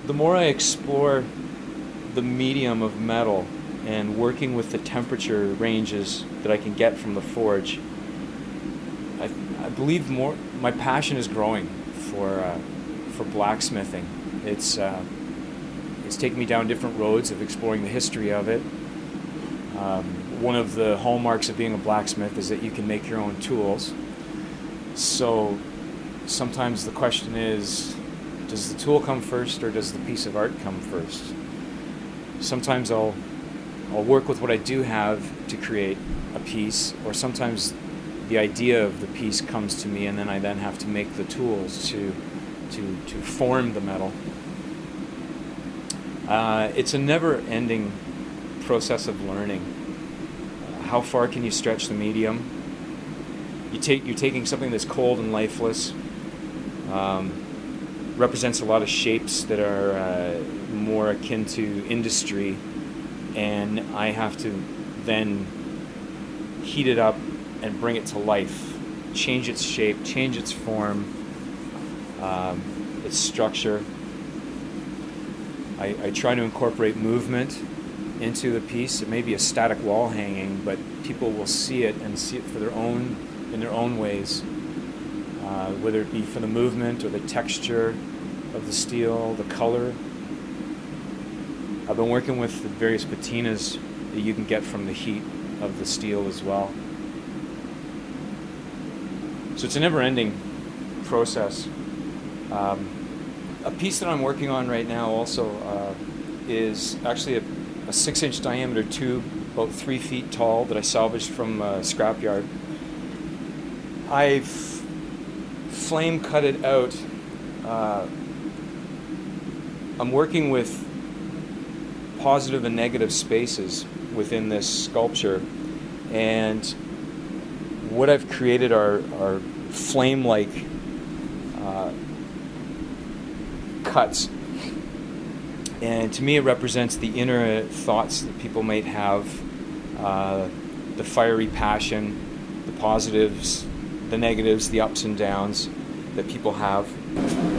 The more I explore the medium of metal and working with the temperature ranges that I can get from the forge, I believe more my passion is growing for blacksmithing. It's taken me down different roads of exploring the history of it. One of the hallmarks of being a blacksmith is that you can make your own tools. So sometimes the question is, does the tool come first or does the piece of art come first? Sometimes I'll work with what I do have to create a piece, or sometimes the idea of the piece comes to me and then I have to make the tools to form the metal. It's a never-ending process of learning. How far can you stretch the medium? You're taking something that's cold and lifeless, represents a lot of shapes that are more akin to industry, and I have to then heat it up and bring it to life, change its shape, change its form, its structure. I try to incorporate movement into the piece. It may be a static wall hanging, but people will see it and see it in their own ways, whether it be for the movement or the texture of the steel, the color. I've been working with the various patinas that you can get from the heat of the steel as well. So it's a never-ending process. A piece that I'm working on right now also is actually a 6-inch diameter tube, about 3 feet tall, that I salvaged from a scrapyard. I've flame cut it out. I'm working with positive and negative spaces within this sculpture, and what I've created are flame-like cuts. And to me, it represents the inner thoughts that people might have, the fiery passion, the positives, the negatives, the ups and downs that people have.